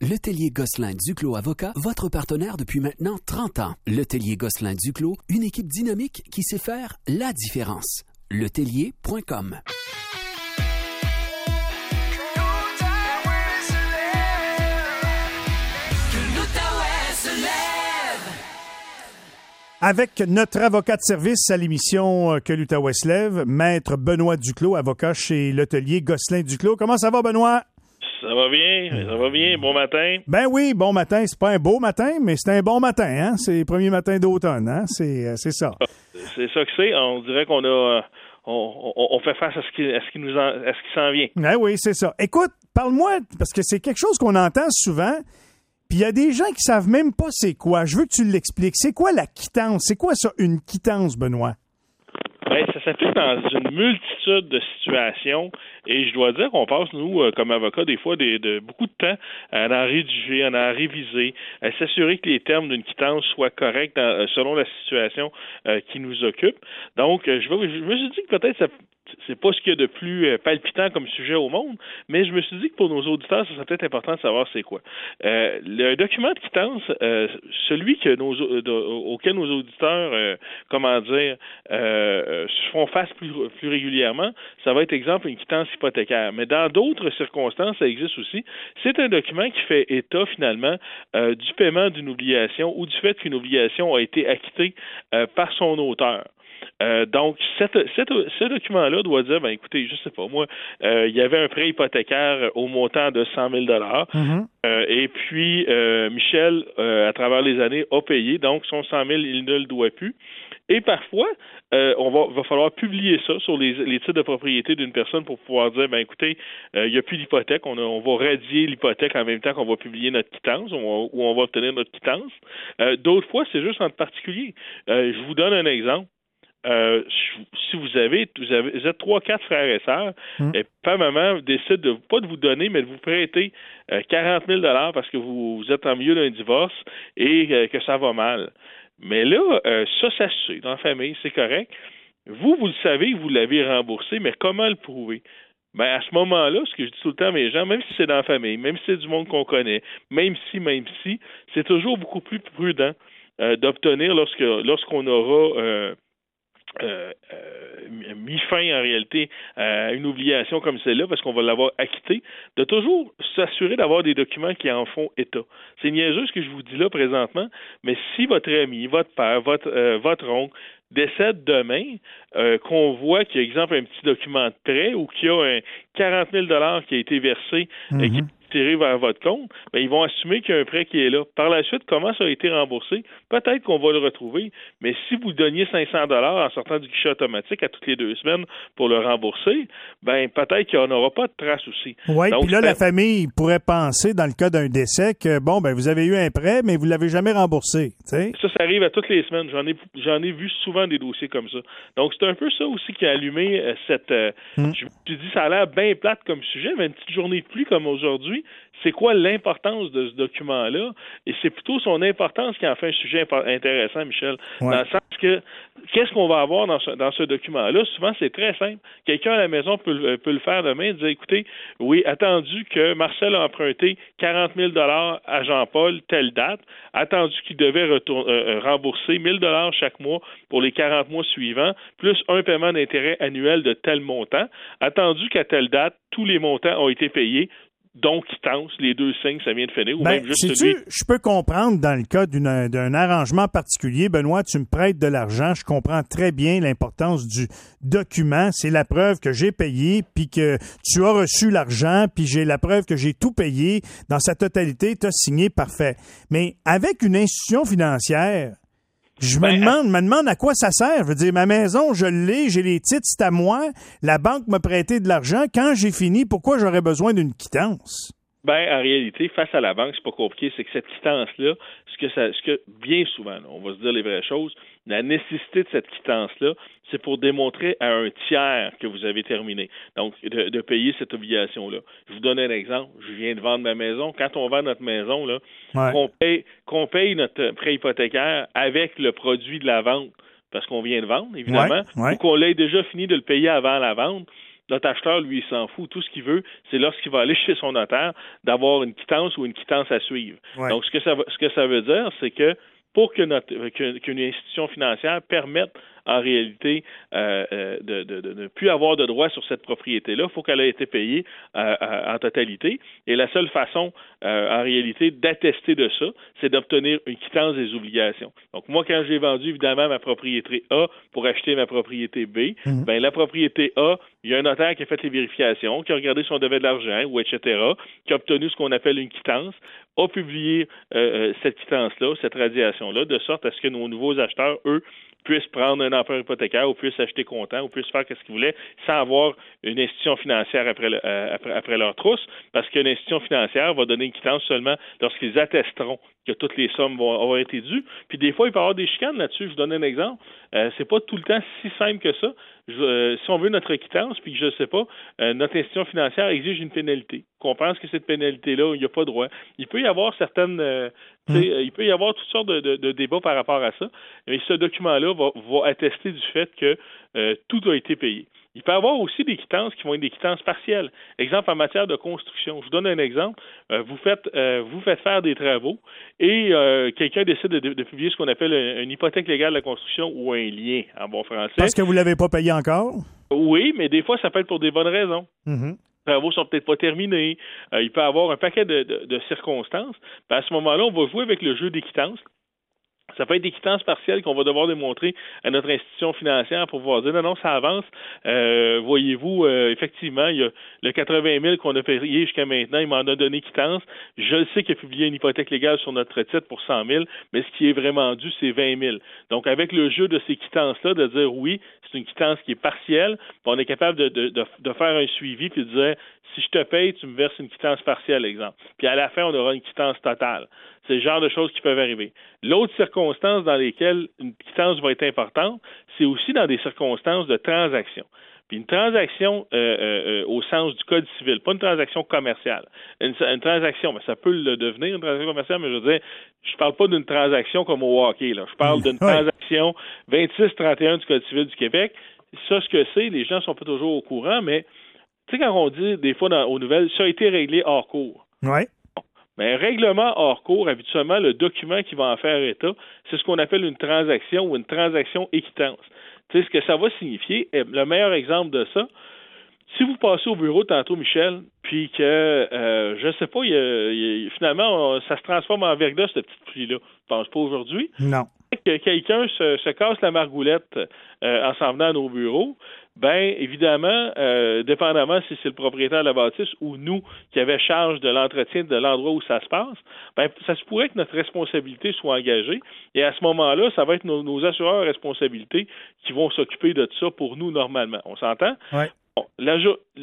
Letellier Gosselin Duclos Avocat, votre partenaire depuis maintenant 30 ans. Letellier Gosselin Duclos, une équipe dynamique qui sait faire la différence. Letellier.com. Avec notre avocat de service à l'émission Que l'Outaouais se lève, Maître Benoît Duclos, avocat chez Letellier Gosselin Duclos. Comment ça va, Benoît? Ça va bien. Bon matin. Ben oui, bon matin. C'est pas un beau matin, mais c'est un bon matin, hein? C'est le premier matin d'automne, hein? C'est ça. C'est ça que c'est. On dirait qu'on a... On fait face à ce qui s'en vient. Ben oui, c'est ça. Écoute, parle-moi, parce que c'est quelque chose qu'on entend souvent... Puis il y a des gens qui savent même pas c'est quoi. Je veux que tu l'expliques. C'est quoi la quittance? C'est quoi ça, une quittance, Benoît? Ben, ça s'applique dans une multitude de situations et je dois dire qu'on passe, nous, comme avocats, des fois, de beaucoup de temps à en rédiger, à en réviser, à s'assurer que les termes d'une quittance soient corrects selon la situation qui nous occupe. Donc, je me suis dit que peut-être c'est pas ce qu'il y a de plus palpitant comme sujet au monde, mais je me suis dit que pour nos auditeurs, ça serait peut-être important de savoir c'est quoi. Le document de quittance, celui auquel nos auditeurs, font face plus régulièrement, ça va être, exemple, une quittance hypothécaire. Mais dans d'autres circonstances, ça existe aussi. C'est un document qui fait état, finalement, du paiement d'une obligation ou du fait qu'une obligation a été acquittée par son auteur. Donc, ce document-là doit dire, écoutez, je sais pas, moi, il y avait un prêt hypothécaire au montant de 100 000 $. Et puis, Michel, à travers les années, a payé. Donc, son 100 000, il ne le doit plus. Et parfois, va falloir publier ça sur les titres de propriété d'une personne pour pouvoir dire, écoutez, il n'y a plus d'hypothèque, on va radier l'hypothèque en même temps qu'on va publier notre quittance, ou on va obtenir notre quittance. D'autres fois, c'est juste entre particuliers. Je vous donne un exemple. Si vous êtes 3-4 frères et sœurs, et papa, maman décide pas de vous donner, mais de vous prêter 40 000 $ parce que vous êtes en milieu d'un divorce et que ça va mal. Mais là, ça se sait dans la famille, c'est correct. Vous le savez, vous l'avez remboursé, mais comment le prouver? À ce moment-là, ce que je dis tout le temps à mes gens, même si c'est dans la famille, même si c'est du monde qu'on connaît, même si, c'est toujours beaucoup plus prudent d'obtenir lorsqu'on aura mis fin en réalité à une obligation comme celle-là parce qu'on va l'avoir acquittée, de toujours s'assurer d'avoir des documents qui en font état. C'est niaiseux ce que je vous dis là présentement, mais si votre ami, votre père, votre oncle décède demain, qu'on voit qu'il y a, exemple, un petit document de prêt ou qu'il y a un 40 000 $ qui a été versé et qui est tiré vers votre compte, ils vont assumer qu'il y a un prêt qui est là. Par la suite, comment ça a été remboursé? Peut-être qu'on va le retrouver, mais si vous donniez 500 $ en sortant du guichet automatique à toutes les 2 semaines pour le rembourser, peut-être qu'il n'y en aura pas de trace aussi. Oui, puis là, la famille pourrait penser, dans le cas d'un décès, que vous avez eu un prêt, mais vous ne l'avez jamais remboursé. T'sais? Ça arrive à toutes les semaines. J'en ai vu souvent des dossiers comme ça. Donc, c'est un peu ça aussi qui a allumé cette... Je me suis dit, ça a l'air bien plate comme sujet, mais une petite journée de pluie comme aujourd'hui, c'est quoi l'importance de ce document-là? Et c'est plutôt son importance qui en fait un sujet intéressant, Michel. Ouais. Dans le sens que, qu'est-ce qu'on va avoir dans ce document-là? Souvent, c'est très simple. Quelqu'un à la maison peut le faire demain et dire, écoutez, oui, attendu que Marcel a emprunté 40 000 $ à Jean-Paul, telle date, attendu qu'il devait rembourser 1 000 $ chaque mois pour les 40 mois suivants, plus un paiement d'intérêt annuel de tel montant, attendu qu'à telle date, tous les montants ont été payés, donc quittance, les 2 signes, ça vient de finir. Ou même juste celui... Je peux comprendre dans le cas d'un arrangement particulier, Benoît, tu me prêtes de l'argent, je comprends très bien l'importance du document. C'est la preuve que j'ai payé, puis que tu as reçu l'argent, puis j'ai la preuve que j'ai tout payé dans sa totalité, tu as signé, parfait. Mais avec une institution financière, je me demande à quoi ça sert. Je veux dire, ma maison, je l'ai, j'ai les titres, c'est à moi. La banque m'a prêté de l'argent. Quand j'ai fini, pourquoi j'aurais besoin d'une quittance? En réalité, face à la banque, c'est pas compliqué. C'est que cette quittance-là, ce que bien souvent, on va se dire les vraies choses, la nécessité de cette quittance-là, c'est pour démontrer à un tiers que vous avez terminé. Donc, de payer cette obligation-là. Je vous donne un exemple. Je viens de vendre ma maison. Quand on vend notre maison, là, qu'on paye notre prêt hypothécaire avec le produit de la vente, parce qu'on vient de vendre, évidemment, ou qu'on l'ait déjà fini de le payer avant la vente. Notre acheteur, lui, il s'en fout. Tout ce qu'il veut, c'est lorsqu'il va aller chez son notaire, d'avoir une quittance ou une quittance à suivre. Ouais. Donc, ce que ça veut dire, c'est que pour qu'une institution financière permette en réalité de ne plus avoir de droit sur cette propriété-là, il faut qu'elle ait été payée en totalité. Et la seule façon, en réalité, d'attester de ça, c'est d'obtenir une quittance des obligations. Donc, moi, quand j'ai vendu, évidemment, ma propriété A pour acheter ma propriété B, ben la propriété A, il y a un notaire qui a fait les vérifications, qui a regardé si on devait de l'argent, ou etc., qui a obtenu ce qu'on appelle une quittance, a publié cette quittance-là, cette radiation-là, de sorte à ce que nos nouveaux acheteurs, eux, puissent prendre un emprunt hypothécaire ou puissent acheter comptant ou puissent faire ce qu'ils voulaient sans avoir une institution financière après leur trousse, parce qu'une institution financière va donner une quittance seulement lorsqu'ils attesteront que toutes les sommes vont avoir été dues. Puis des fois, il peut y avoir des chicanes là-dessus. Je vous donne un exemple. C'est pas tout le temps si simple que ça. Si on veut notre quittance, puis que je ne sais pas, notre institution financière exige une pénalité. Qu'on pense que cette pénalité-là, il n'y a pas droit. Il peut y avoir il peut y avoir toutes sortes de débats par rapport à ça. Mais ce document-là va attester du fait que tout a été payé. Il peut y avoir aussi des quittances qui vont être des quittances partielles. Exemple, en matière de construction. Je vous donne un exemple. Vous faites faire des travaux et quelqu'un décide de publier ce qu'on appelle une hypothèque légale de la construction ou un lien en bon français. Parce que vous ne l'avez pas payé encore? Oui, mais des fois, ça peut être pour des bonnes raisons. Les travaux sont peut-être pas terminés. Il peut y avoir un paquet de circonstances. Puis à ce moment-là, on va jouer avec le jeu des quittances. Ça peut être des quittances partielles qu'on va devoir démontrer à notre institution financière pour pouvoir dire non, ça avance. Voyez-vous, effectivement, il y a le 80 000 qu'on a payé jusqu'à maintenant, il m'en a donné quittance. Je le sais qu'il a publié une hypothèque légale sur notre titre pour 100 000, mais ce qui est vraiment dû, c'est 20 000. Donc, avec le jeu de ces quittances-là, de dire oui, c'est une quittance qui est partielle, on est capable de faire un suivi puis de dire si je te paye, tu me verses une quittance partielle, exemple. Puis à la fin, on aura une quittance totale. C'est le genre de choses qui peuvent arriver. L'autre circonstance dans lesquelles une quittance va être importante, c'est aussi dans des circonstances de transaction. Puis une transaction au sens du Code civil, pas une transaction commerciale. Une transaction, ça peut le devenir une transaction commerciale, mais je veux dire, je parle pas d'une transaction comme au hockey, là. Je parle d'une transaction 26-31 du Code civil du Québec. Ça, ce que c'est, les gens sont pas toujours au courant, mais tu sais, quand on dit des fois aux nouvelles, ça a été réglé hors cours. Oui. Mais un règlement hors cours, habituellement, le document qui va en faire état, c'est ce qu'on appelle une transaction ou une transaction équitance. Tu sais, ce que ça va signifier, le meilleur exemple de ça, si vous passez au bureau tantôt, Michel, puis que, je sais pas, finalement, ça se transforme en verglas, cette petite pluie-là. Je pense pas aujourd'hui. Non. Que quelqu'un se casse la margoulette en s'en venant à nos bureaux, ben évidemment, dépendamment si c'est le propriétaire de la bâtisse ou nous qui avait charge de l'entretien de l'endroit où ça se passe, ben ça se pourrait que notre responsabilité soit engagée. Et à ce moment-là, ça va être nos assureurs à responsabilité qui vont s'occuper de tout ça pour nous normalement. On s'entend? Oui. Bon, là,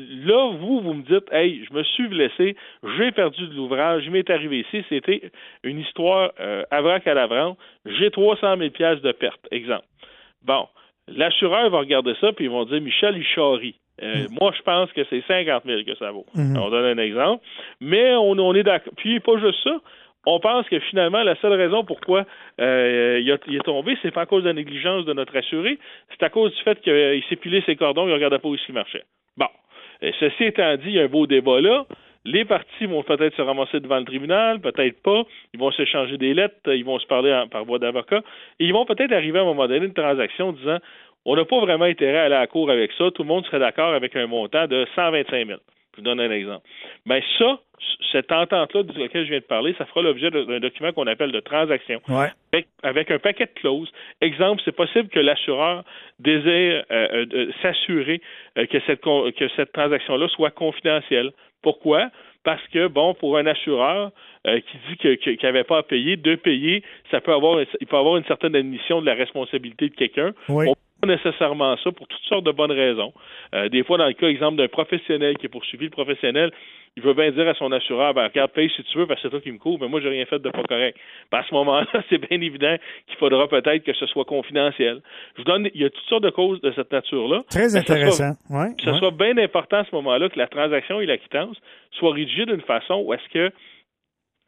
vous me dites, hey, je me suis blessé, j'ai perdu de l'ouvrage, il m'est arrivé ici, c'était une histoire à vrac à la vente, j'ai 300 000 $ de perte, exemple. Bon, l'assureur va regarder ça, puis ils vont dire, Michel, il charrie. Moi, je pense que c'est 50 000 que ça vaut. On donne un exemple. Mais on est d'accord. Puis, pas juste ça. On pense que finalement, la seule raison pourquoi il est tombé, c'est pas à cause de la négligence de notre assuré, c'est à cause du fait qu'il s'est pilé ses cordons, il ne regardait pas où il marchait. Bon. Ceci étant dit, il y a un beau débat là. Les parties vont peut-être se ramasser devant le tribunal, peut-être pas. Ils vont s'échanger des lettres, ils vont se parler par voie d'avocat. Et ils vont peut-être arriver à un moment donné une transaction disant on n'a pas vraiment intérêt à aller à la cour avec ça. Tout le monde serait d'accord avec un montant de 125 000. Je vous donne un exemple. Mais ça, cette entente-là de laquelle je viens de parler, ça fera l'objet d'un document qu'on appelle de transaction. Ouais. Avec un paquet de clauses. Exemple, c'est possible que l'assureur désire s'assurer que cette transaction-là soit confidentielle. Pourquoi? Parce que, bon, pour un assureur qui dit qu'il n'avait pas à payer, de payer, il peut avoir une certaine admission de la responsabilité de quelqu'un. Oui. On pas nécessairement ça pour toutes sortes de bonnes raisons. Des fois, dans le cas, exemple, d'un professionnel qui est poursuivi, le professionnel, il veut bien dire à son assureur, ben, regarde, paye si tu veux, parce que c'est toi qui me couvre, mais moi, j'ai rien fait de pas correct. Ben, à ce moment-là, c'est bien évident qu'il faudra peut-être que ce soit confidentiel. Il y a toutes sortes de causes de cette nature-là. Très intéressant. Ce soit bien important à ce moment-là que la transaction et la quittance soient rédigées d'une façon où est-ce que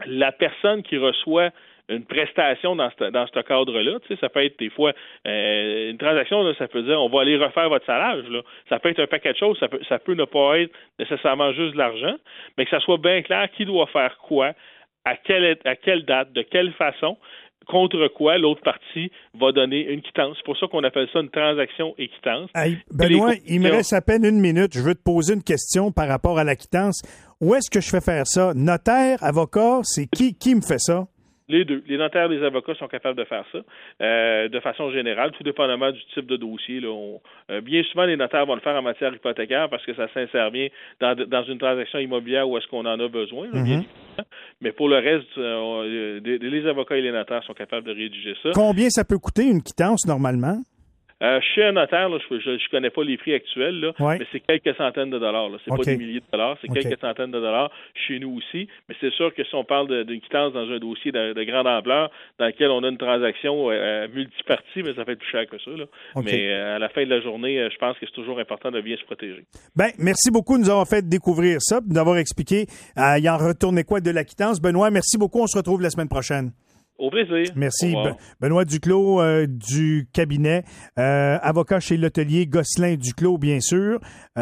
la personne qui reçoit une prestation dans ce cadre-là, tu sais, ça peut être des fois une transaction, là, ça peut dire on va aller refaire votre salaire, là. Ça peut être un paquet de choses, ça peut ne pas être nécessairement juste de l'argent, mais que ça soit bien clair qui doit faire quoi, à quelle date, de quelle façon, contre quoi l'autre partie va donner une quittance. C'est pour ça qu'on appelle ça une transaction et quittance. Hey, Benoît, il me reste à peine 1 minute. Je veux te poser une question par rapport à la quittance. Où est-ce que je fais faire ça? Notaire, avocat, c'est qui me fait ça? Les deux. Les notaires et les avocats sont capables de faire ça de façon générale, tout dépendamment du type de dossier. Là, bien souvent, les notaires vont le faire en matière hypothécaire parce que ça s'insère bien dans une transaction immobilière où est-ce qu'on en a besoin. Là, bien évidemment. Mais pour le reste, les avocats et les notaires sont capables de rédiger ça. Combien ça peut coûter une quittance normalement? Chez un notaire, là, je connais pas les prix actuels, là, mais c'est quelques centaines de dollars. Là. C'est pas des milliers de dollars, c'est quelques centaines de dollars chez nous aussi. Mais c'est sûr que si on parle d'une quittance dans un dossier de grande ampleur, dans lequel on a une transaction multipartie, mais ça fait plus cher que ça. Là. Mais à la fin de la journée, je pense que c'est toujours important de bien se protéger. Ben, merci beaucoup de nous avoir fait découvrir ça, de nous avoir expliqué il en retournait quoi de la quittance. Benoît, merci beaucoup. On se retrouve la semaine prochaine. Au plaisir. Merci. Benoît Duclos du cabinet, avocat chez l'hôtelier Gosselin-Duclos, bien sûr.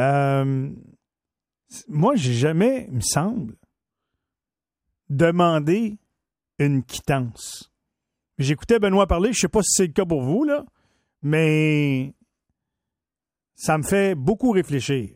Moi, j'ai jamais, il me semble, demandé une quittance. J'écoutais Benoît parler, je ne sais pas si c'est le cas pour vous, là, mais ça me fait beaucoup réfléchir.